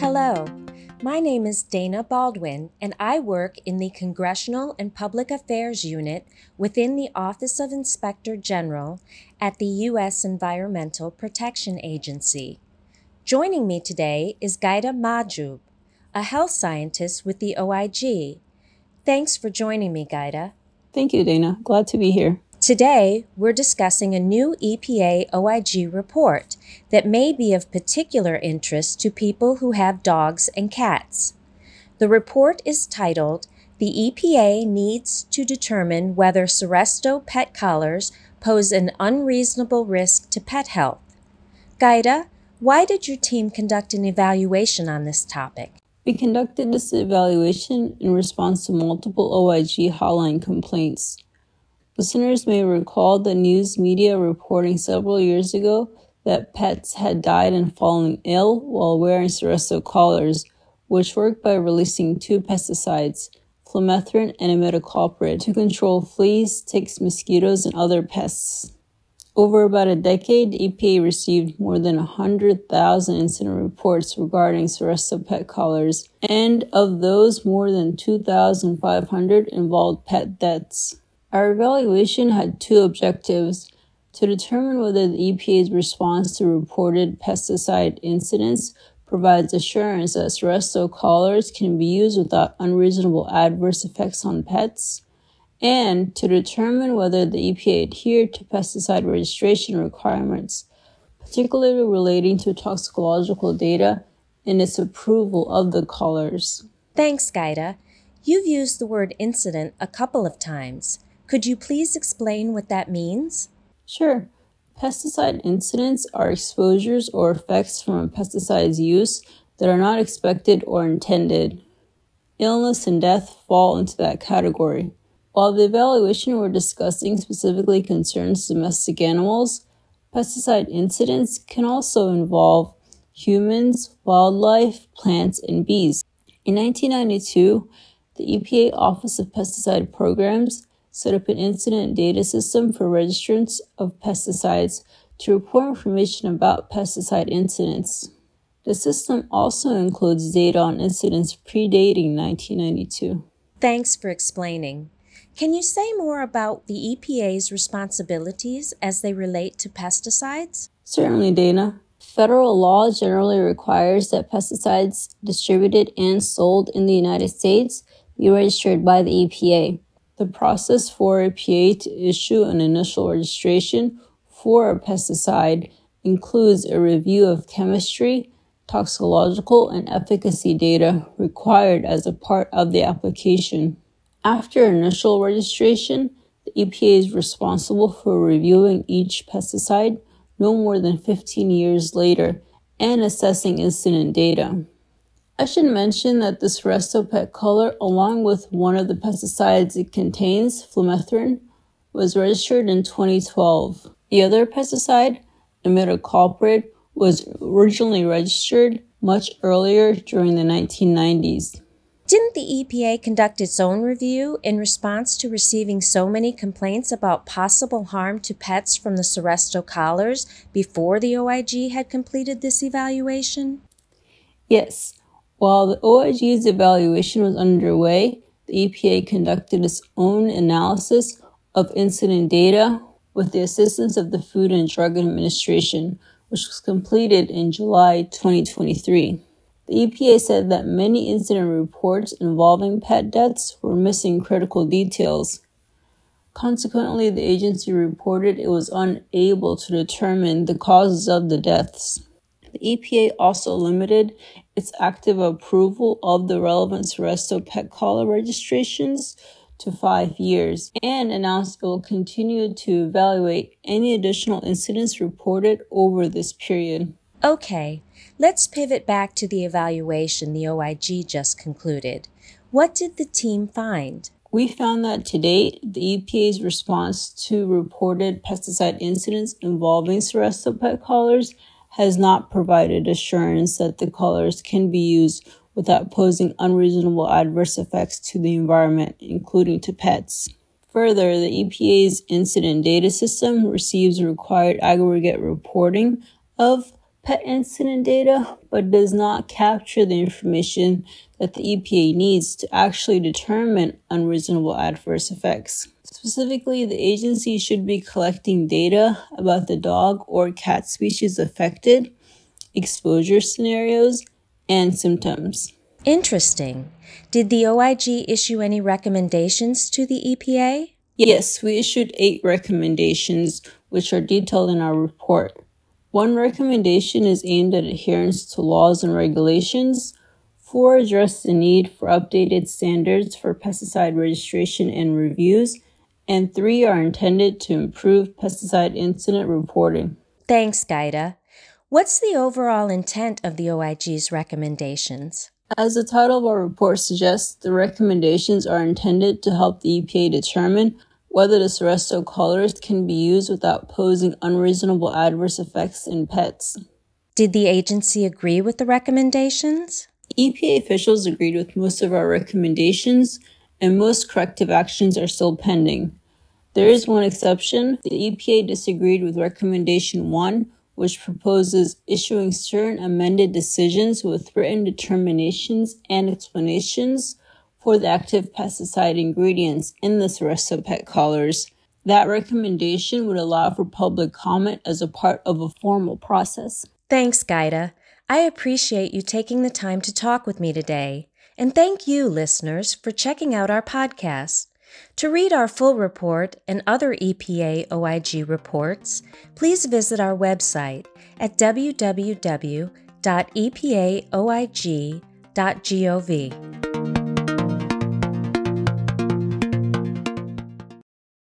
Hello, my name is Dana Baldwin, and I work in the Congressional and Public Affairs Unit within the Office of Inspector General at the U.S. Environmental Protection Agency. Joining me today is Gaida Mahjoub, a health scientist with the OIG. Thanks for joining me, Gaida. Thank you, Dana. Glad to be here. Today, we're discussing a new EPA OIG report that may be of particular interest to people who have dogs and cats. The report is titled, "The EPA Needs to Determine Whether Seresto Pet Collars Pose an Unreasonable Risk to Pet Health." Gaida, why did your team conduct an evaluation on this topic? We conducted this evaluation in response to multiple OIG hotline complaints. Listeners may recall the news media reporting several years ago that pets had died and fallen ill while wearing Seresto collars, which work by releasing two pesticides, flumethrin and imidacloprid, to control fleas, ticks, mosquitoes, and other pests. Over about a decade, the EPA received more than 100,000 incident reports regarding Seresto pet collars, and of those, more than 2,500 involved pet deaths. Our evaluation had two objectives: to determine whether the EPA's response to reported pesticide incidents provides assurance that Seresto collars can be used without unreasonable adverse effects on pets, and to determine whether the EPA adhered to pesticide registration requirements, particularly relating to toxicological data in its approval of the collars. Thanks, Gaida. You've used the word incident a couple of times. Could you please explain what that means? Sure. Pesticide incidents are exposures or effects from a pesticide's use that are not expected or intended. Illness and death fall into that category. While the evaluation we're discussing specifically concerns domestic animals, pesticide incidents can also involve humans, wildlife, plants, and bees. In 1992, the EPA Office of Pesticide Programs set up an incident data system for registrants of pesticides to report information about pesticide incidents. The system also includes data on incidents predating 1992. Thanks for explaining. Can you say more about the EPA's responsibilities as they relate to pesticides? Certainly, Dana. Federal law generally requires that pesticides distributed and sold in the United States be registered by the EPA. The process for EPA to issue an initial registration for a pesticide includes a review of chemistry, toxicological, and efficacy data required as a part of the application. After initial registration, the EPA is responsible for reviewing each pesticide no more than 15 years later and assessing incident data. I should mention that the Seresto pet collar, along with one of the pesticides it contains, flumethrin, was registered in 2012. The other pesticide, imidacloprid, was originally registered much earlier during the 1990s. Didn't the EPA conduct its own review in response to receiving so many complaints about possible harm to pets from the Seresto collars before the OIG had completed this evaluation? Yes. While the OIG's evaluation was underway, the EPA conducted its own analysis of incident data with the assistance of the Food and Drug Administration, which was completed in July 2023. The EPA said that many incident reports involving pet deaths were missing critical details. Consequently, the agency reported it was unable to determine the causes of the deaths. The EPA also limited its active approval of the relevant Seresto pet collar registrations to 5 years and announced it will continue to evaluate any additional incidents reported over this period. Okay, let's pivot back to the evaluation the OIG just concluded. What did the team find? We found that to date, the EPA's response to reported pesticide incidents involving Seresto pet collars has not provided assurance that the collars can be used without posing unreasonable adverse effects to the environment, including to pets. Further, the EPA's incident data system receives required aggregate reporting of pet incident data, but does not capture the information that the EPA needs to actually determine unreasonable adverse effects. Specifically, the agency should be collecting data about the dog or cat species affected, exposure scenarios, and symptoms. Interesting. Did the OIG issue any recommendations to the EPA? Yes, we issued 8 recommendations, which are detailed in our report. One recommendation is aimed at adherence to laws and regulations. 4 address the need for updated standards for pesticide registration and reviews. And 3 are intended to improve pesticide incident reporting. Thanks, Gaida. What's the overall intent of the OIG's recommendations? As the title of our report suggests, the recommendations are intended to help the EPA determine whether the Seresto colors can be used without posing unreasonable adverse effects in pets. Did the agency agree with the recommendations? EPA officials agreed with most of our recommendations, and most corrective actions are still pending. There is one exception. The EPA disagreed with Recommendation 1, which proposes issuing certain amended decisions with written determinations and explanations for the active pesticide ingredients in the Seresto pet collars. That recommendation would allow for public comment as a part of a formal process. Thanks, Gaida. I appreciate you taking the time to talk with me today. And thank you, listeners, for checking out our podcast. To read our full report and other EPA OIG reports, please visit our website at www.epaoig.gov.